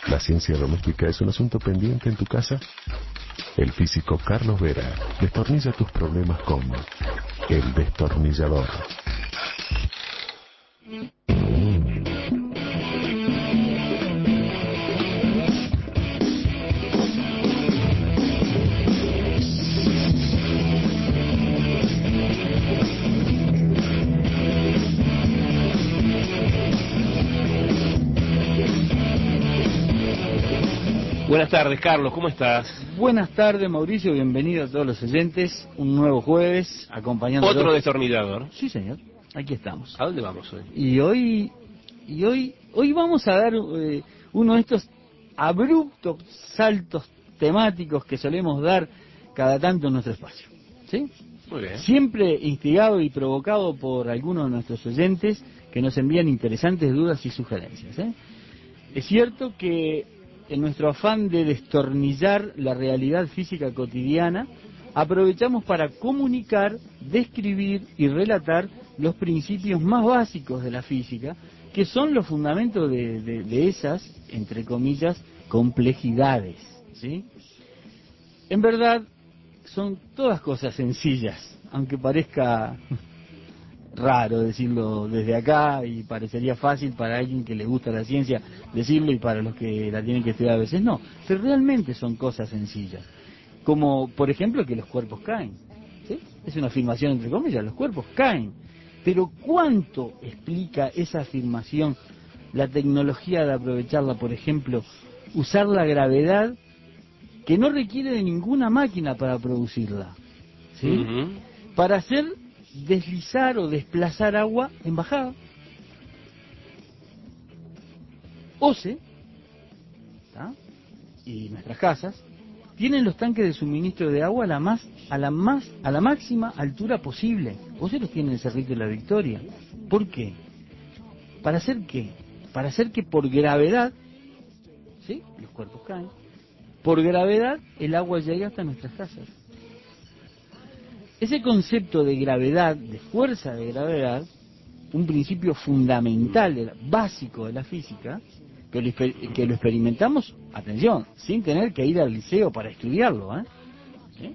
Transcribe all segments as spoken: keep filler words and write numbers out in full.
¿La ciencia doméstica es un asunto pendiente en tu casa? El físico Carlos Vera destornilla tus problemas con El Destornillador. Buenas tardes, Carlos, ¿cómo estás? Buenas tardes, Mauricio, bienvenido a todos los oyentes. Un nuevo jueves, acompañando... Otro destornillador. Sí, señor, aquí estamos. ¿A dónde vamos hoy? Y hoy, y hoy, hoy vamos a dar eh, uno de estos abruptos saltos temáticos que solemos dar cada tanto en nuestro espacio. ¿Sí? Muy bien. Siempre instigado y provocado por algunos de nuestros oyentes que nos envían interesantes dudas y sugerencias. ¿eh? Es cierto que en nuestro afán de destornillar la realidad física cotidiana, aprovechamos para comunicar, describir y relatar los principios más básicos de la física, que son los fundamentos de, de, de esas, entre comillas, complejidades, ¿sí? En verdad, son todas cosas sencillas, aunque parezca raro decirlo desde acá y parecería fácil para alguien que le gusta la ciencia decirlo y para los que la tienen que estudiar a veces no, pero realmente son cosas sencillas, como por ejemplo que los cuerpos caen, ¿sí? Es una afirmación entre comillas, los cuerpos caen, pero ¿cuánto explica esa afirmación la tecnología de aprovecharla, por ejemplo, usar la gravedad que no requiere de ninguna máquina para producirla, ¿sí? Uh-huh. Para hacer deslizar o desplazar agua en bajada. OCE, ¿tá? Y nuestras casas tienen los tanques de suministro de agua a la más a la más a la máxima altura posible. OCE los tiene en el Cerrito de la Victoria. ¿Por qué? ¿Para hacer qué? Para hacer que por gravedad, ¿sí? Los cuerpos caen. Por gravedad el agua llegue hasta nuestras casas. Ese concepto de gravedad, de fuerza de gravedad, un principio fundamental, básico de la física, que lo, que lo experimentamos, atención, sin tener que ir al liceo para estudiarlo, ¿eh? ¿Sí?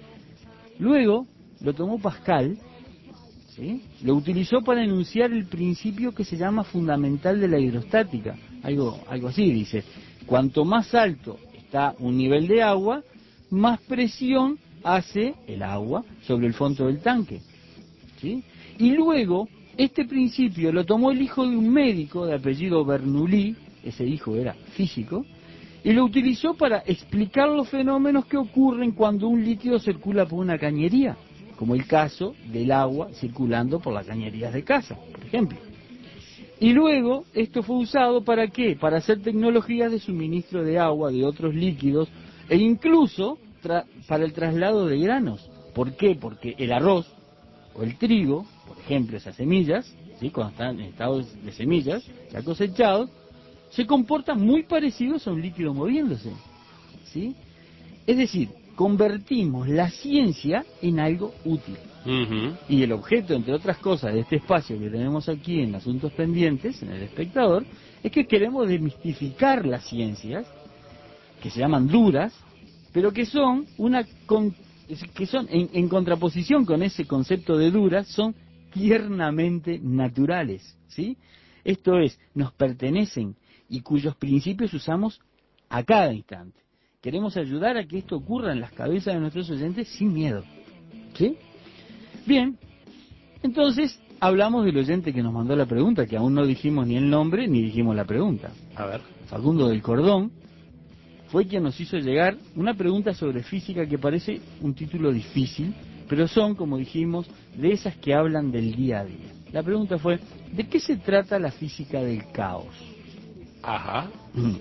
Luego lo tomó Pascal, ¿sí? Lo utilizó para enunciar el principio que se llama fundamental de la hidrostática, algo, algo así, dice, cuanto más alto está un nivel de agua, más presión hace el agua sobre el fondo del tanque, ¿sí? Y luego este principio lo tomó el hijo de un médico de apellido Bernoulli, ese hijo era físico, y lo utilizó para explicar los fenómenos que ocurren cuando un líquido circula por una cañería, como el caso del agua circulando por las cañerías de casa, por ejemplo. Y luego esto fue usado ¿para qué? Para hacer tecnologías de suministro de agua, de otros líquidos, e incluso Tra- para el traslado de granos. ¿Por qué? Porque el arroz o el trigo, por ejemplo, esas semillas, ¿sí? Cuando están en estado de semillas, ya cosechados, se comportan muy parecidos a un líquido moviéndose, ¿sí? Es decir, convertimos la ciencia en algo útil. Uh-huh. Y el objeto, entre otras cosas, de este espacio que tenemos aquí en Asuntos Pendientes, en El Espectador, es que queremos desmistificar las ciencias, que se llaman duras, pero que son una con, que son en, en contraposición con ese concepto de duras, son tiernamente naturales, ¿sí? Esto es, nos pertenecen y cuyos principios usamos a cada instante. Queremos ayudar a que esto ocurra en las cabezas de nuestros oyentes sin miedo, ¿sí? Bien, entonces hablamos del oyente que nos mandó la pregunta, que aún no dijimos ni el nombre ni dijimos la pregunta. A ver. Facundo del Cordón fue quien nos hizo llegar una pregunta sobre física que parece un título difícil, pero son, como dijimos, de esas que hablan del día a día. La pregunta fue, ¿de qué se trata la física del caos? Ajá.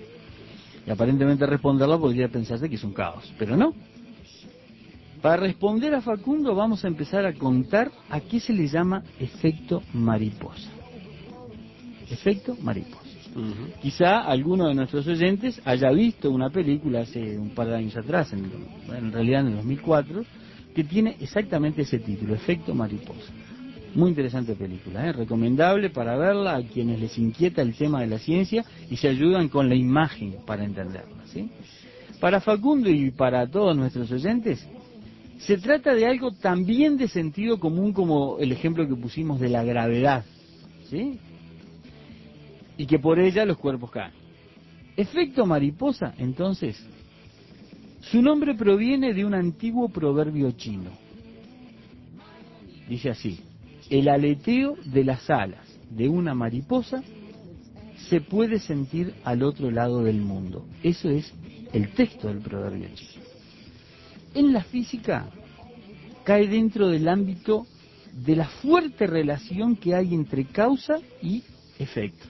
Y aparentemente responderla podría pensarse que es un caos, pero no. Para responder a Facundo vamos a empezar a contar a qué se le llama efecto mariposa. Efecto mariposa. Uh-huh. Quizá alguno de nuestros oyentes haya visto una película hace un par de años atrás, en, en realidad en el dos mil cuatro, que tiene exactamente ese título, Efecto Mariposa. Muy interesante película, ¿eh? Recomendable para verla a quienes les inquieta el tema de la ciencia y se ayudan con la imagen para entenderla, ¿sí? Para Facundo y para todos nuestros oyentes, se trata de algo también de sentido común como el ejemplo que pusimos de la gravedad, ¿sí? Y que por ella los cuerpos caen. Efecto mariposa, entonces, su nombre proviene de un antiguo proverbio chino. Dice así: el aleteo de las alas de una mariposa se puede sentir al otro lado del mundo. Eso es el texto del proverbio chino. En la física cae dentro del ámbito de la fuerte relación que hay entre causa y efecto.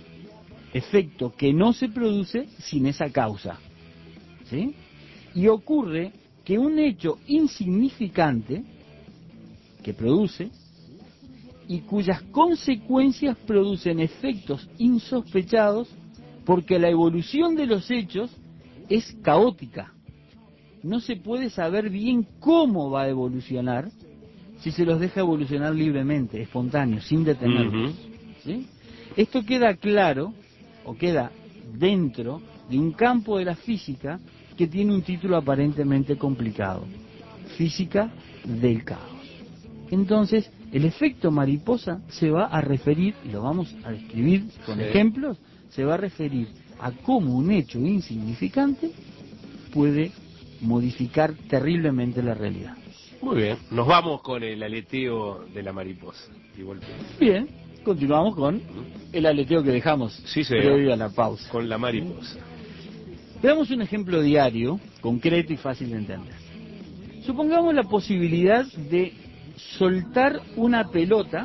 Efecto que no se produce sin esa causa, ¿sí? Y ocurre que un hecho insignificante que produce y cuyas consecuencias producen efectos insospechados, porque la evolución de los hechos es caótica. No se puede saber bien cómo va a evolucionar si se los deja evolucionar libremente, espontáneo, sin detenerlos. Uh-huh. ¿Sí? Esto queda claro, o queda dentro de un campo de la física que tiene un título aparentemente complicado: física del caos. Entonces, el efecto mariposa se va a referir, y lo vamos a describir con sí. ejemplos, se va a referir a cómo un hecho insignificante puede modificar terriblemente la realidad. Muy bien, nos vamos con el aleteo de la mariposa. Igual que... Bien, continuamos con el aleteo que dejamos sí, previo a la pausa. Con la mariposa. Veamos un ejemplo diario, concreto y fácil de entender. Supongamos la posibilidad de soltar una pelota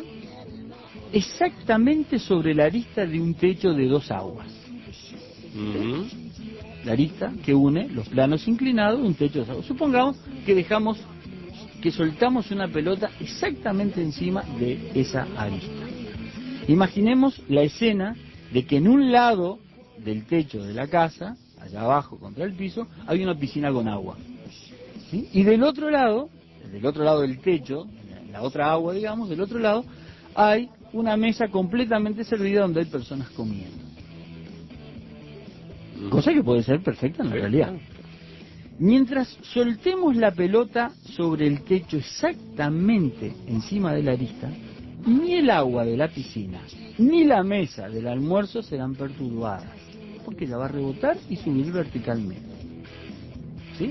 exactamente sobre la arista de un techo de dos aguas. Uh-huh. La arista que une los planos inclinados de un techo de dos aguas. Supongamos que dejamos, que soltamos una pelota exactamente encima de esa arista. Imaginemos la escena de que en un lado del techo de la casa, allá abajo contra el piso, hay una piscina con agua, ¿sí? Y del otro lado, del otro lado del techo, la otra agua, digamos, del otro lado, hay una mesa completamente servida donde hay personas comiendo. Cosa que puede ser perfecta en la realidad. Mientras soltemos la pelota sobre el techo exactamente encima de la arista, ni el agua de la piscina, ni la mesa del almuerzo serán perturbadas, porque ella va a rebotar y subir verticalmente. ¿Sí?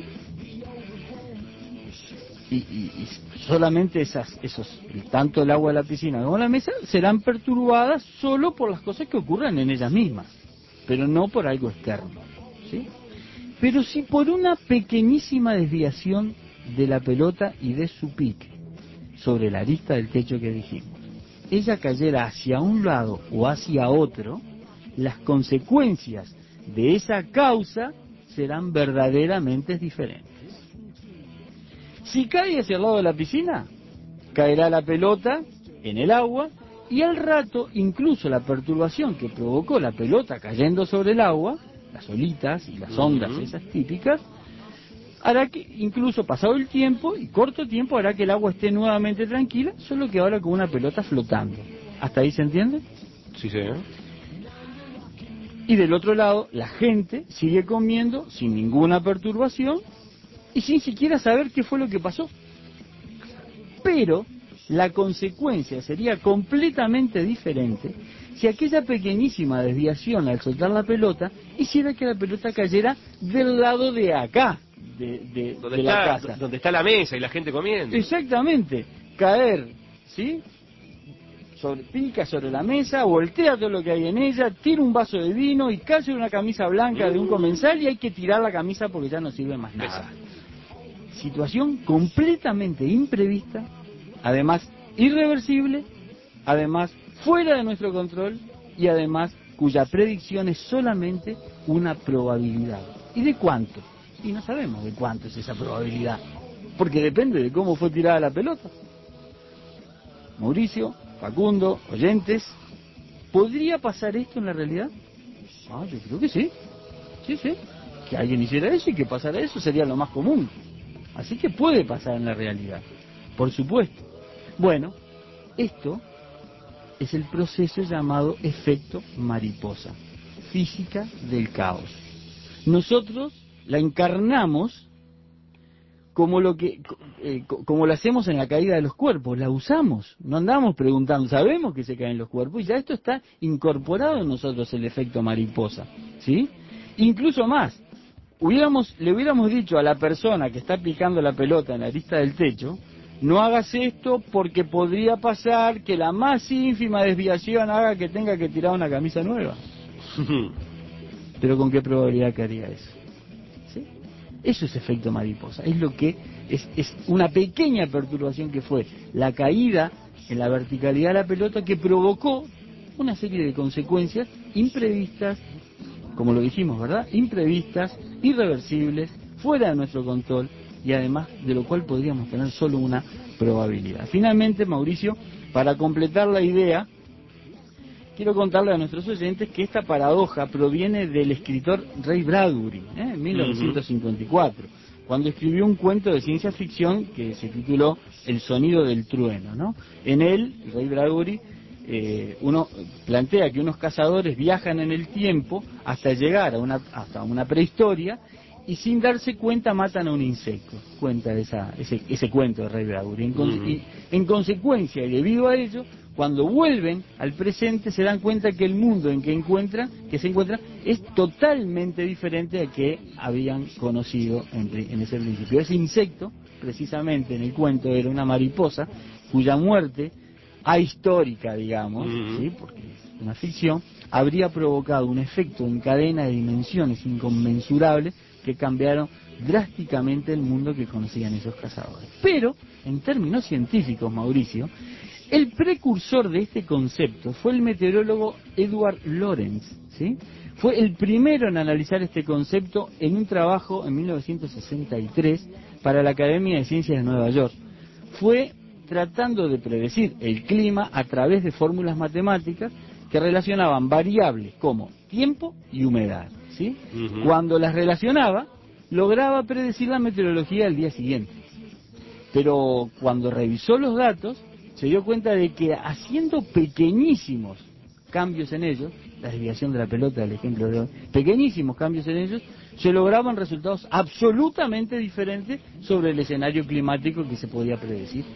Y, y, y solamente esas, esos, tanto el agua de la piscina como la mesa serán perturbadas solo por las cosas que ocurran en ellas mismas, pero no por algo externo, ¿sí? Pero si por una pequeñísima desviación de la pelota y de su pique sobre la arista del techo que dijimos, ella cayera hacia un lado o hacia otro, las consecuencias de esa causa serán verdaderamente diferentes. Si cae hacia el lado de la piscina, caerá la pelota en el agua y al rato incluso la perturbación que provocó la pelota cayendo sobre el agua, las olitas y las ondas uh-huh. esas típicas, hará que incluso pasado el tiempo y corto tiempo hará que el agua esté nuevamente tranquila, solo que ahora con una pelota flotando. ¿Hasta ahí se entiende? Sí, señor. Y del otro lado, la gente sigue comiendo sin ninguna perturbación y sin siquiera saber qué fue lo que pasó. Pero la consecuencia sería completamente diferente si aquella pequeñísima desviación al soltar la pelota hiciera que la pelota cayera del lado de acá, de, de, donde de está, la casa. Donde está la mesa y la gente comiendo. Exactamente. Caer, ¿sí? Sobre, pica sobre la mesa, voltea todo lo que hay en ella, tira un vaso de vino y cae una camisa blanca de un comensal y hay que tirar la camisa porque ya no sirve más nada. Situación completamente imprevista, además irreversible, además fuera de nuestro control y además cuya predicción es solamente una probabilidad. ¿Y de cuánto? Y no sabemos de cuánto es esa probabilidad, porque depende de cómo fue tirada la pelota. Mauricio, Facundo, oyentes, ¿podría pasar esto en la realidad? Ah, yo creo que sí, sí, sí. Que alguien hiciera eso y que pasara eso sería lo más común. Así que puede pasar en la realidad, por supuesto. Bueno, Esto es el proceso llamado efecto mariposa, física del caos. Nosotros la encarnamos como lo que eh, como lo hacemos en la caída de los cuerpos, la usamos, no andamos preguntando, sabemos que se caen los cuerpos y ya esto está incorporado en nosotros, el efecto mariposa, ¿sí? Incluso más, hubiéramos le hubiéramos dicho a la persona que está picando la pelota en la lista del techo, no hagas esto porque podría pasar que la más ínfima desviación haga que tenga que tirar una camisa nueva. Pero ¿con qué probabilidad que haría eso? ¿Sí? Eso es efecto mariposa, es lo que es, es una pequeña perturbación que fue la caída en la verticalidad de la pelota que provocó una serie de consecuencias imprevistas, como lo dijimos, ¿verdad? Imprevistas, irreversibles, fuera de nuestro control y además de lo cual podríamos tener solo una probabilidad. Finalmente, Mauricio, para completar la idea, quiero contarle a nuestros oyentes que esta paradoja proviene del escritor Ray Bradbury, ¿eh? en mil novecientos cincuenta y cuatro, uh-huh. cuando escribió un cuento de ciencia ficción que se tituló El sonido del trueno, ¿no? En él, Ray Bradbury, eh, uno plantea que unos cazadores viajan en el tiempo hasta llegar a una, hasta una prehistoria y sin darse cuenta matan a un insecto. Cuenta esa, ese, ese cuento de Ray Bradbury. En, uh-huh. y, en consecuencia, y debido a ello, cuando vuelven al presente se dan cuenta que el mundo en que encuentran, que se encuentran es totalmente diferente al que habían conocido en, en ese principio. Ese insecto, precisamente en el cuento, era una mariposa cuya muerte ahistórica, digamos, uh-huh. ¿sí? porque es una ficción, habría provocado un efecto en cadena de dimensiones inconmensurables que cambiaron drásticamente el mundo que conocían esos cazadores. Pero, en términos científicos, Mauricio, el precursor de este concepto fue el meteorólogo Edward Lorenz, ¿sí? Fue el primero en analizar este concepto en un trabajo en mil novecientos sesenta y tres para la Academia de Ciencias de Nueva York. Fue tratando de predecir el clima a través de fórmulas matemáticas que relacionaban variables como tiempo y humedad, ¿sí? Uh-huh. Cuando las relacionaba, lograba predecir la meteorología al día siguiente. Pero cuando revisó los datos, se dio cuenta de que haciendo pequeñísimos cambios en ellos, la desviación de la pelota, el ejemplo de hoy, pequeñísimos cambios en ellos, se lograban resultados absolutamente diferentes sobre el escenario climático que se podía predecir.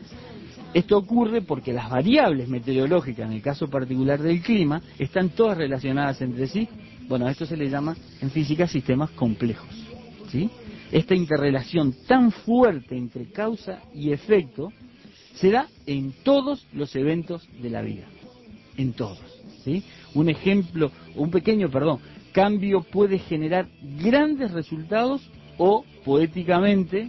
Esto ocurre porque las variables meteorológicas, en el caso particular del clima, están todas relacionadas entre sí. Bueno, a esto se le llama en física sistemas complejos, ¿sí? Esta interrelación tan fuerte entre causa y efecto se da en todos los eventos de la vida, en todos, ¿sí? Un ejemplo, un pequeño, perdón, cambio puede generar grandes resultados o, poéticamente,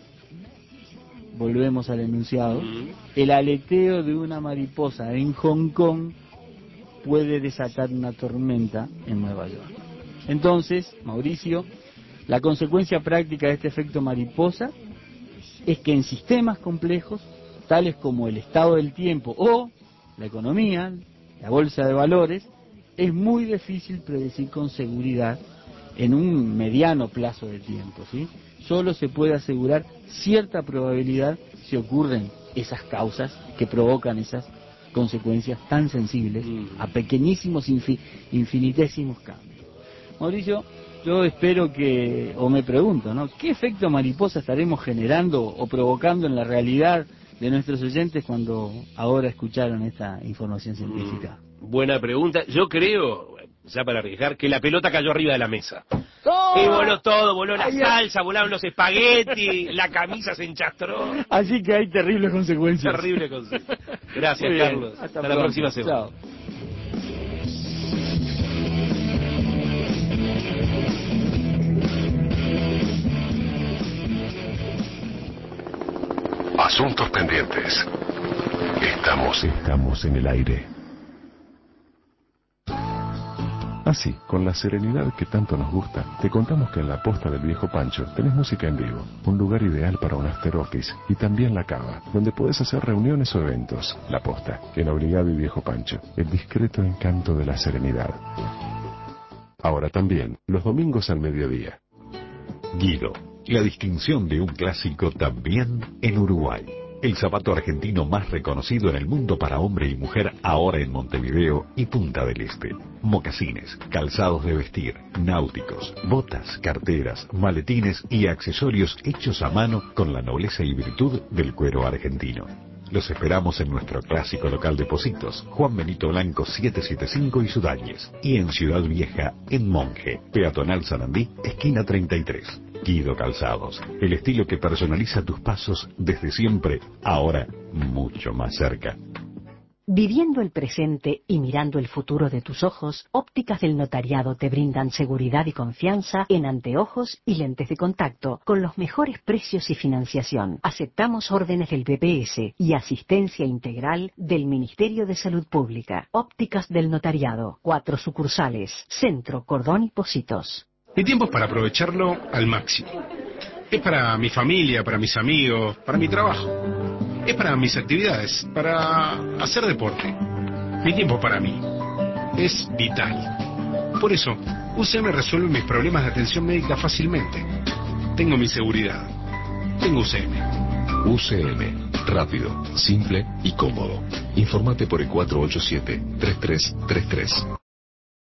volvemos al enunciado, el aleteo de una mariposa en Hong Kong puede desatar una tormenta en Nueva York. Entonces, Mauricio, la consecuencia práctica de este efecto mariposa es que en sistemas complejos, tales como el estado del tiempo o la economía, la bolsa de valores, es muy difícil predecir con seguridad en un mediano plazo de tiempo, ¿sí? Solo se puede asegurar cierta probabilidad si ocurren esas causas que provocan esas consecuencias tan sensibles a pequeñísimos, infi, infinitésimos cambios. Mauricio, yo espero que, o me pregunto, ¿no? ¿Qué efecto mariposa estaremos generando o provocando en la realidad de nuestros oyentes cuando ahora escucharon esta información científica? Mm, buena pregunta. Yo creo, ya para arriesgar, que la pelota cayó arriba de la mesa. ¡Oh! Y voló todo, voló la Ay, salsa, volaron los espaguetis, la camisa se enchastró. Así que hay terribles consecuencias. Terrible consecuencia. Gracias, Carlos. Hasta, Hasta la próxima semana. Chao. Asuntos pendientes. Estamos, estamos en el aire. Así, con la serenidad que tanto nos gusta, te contamos que en la Posta del Viejo Pancho tenés música en vivo, un lugar ideal para un after office y también la cava, donde podés hacer reuniones o eventos. La Posta, el Obligado y Viejo Pancho, el discreto encanto de la serenidad. Ahora también, los domingos al mediodía. Guido, la distinción de un clásico también en Uruguay. el zapato argentino más reconocido en el mundo para hombre y mujer, ahora en Montevideo y Punta del Este. Mocasines, calzados de vestir, náuticos, botas, carteras, maletines y accesorios hechos a mano con la nobleza y virtud del cuero argentino. Los esperamos en nuestro clásico local de Pocitos, Juan Benito Blanco setecientos setenta y cinco y Sudáñez, y en Ciudad Vieja, en Monje, Peatonal Sarandí, esquina treinta y tres. Guido Calzados, el estilo que personaliza tus pasos desde siempre, ahora mucho más cerca. Viviendo el presente y mirando el futuro de tus ojos, Ópticas del Notariado te brindan seguridad y confianza en anteojos y lentes de contacto, con los mejores precios y financiación. Aceptamos órdenes del B P S y asistencia integral del Ministerio de Salud Pública. Ópticas del Notariado, cuatro sucursales, Centro, Cordón y Pocitos. Mi tiempo es para aprovecharlo al máximo. Es para mi familia, para mis amigos, para mi trabajo. Es para mis actividades, para hacer deporte. Mi tiempo para mí es vital. Por eso, U C M resuelve mis problemas de atención médica fácilmente. Tengo mi seguridad. Tengo U C M. U C M. Rápido, simple y cómodo. Informate por el cuatro ocho siete, tres tres tres tres.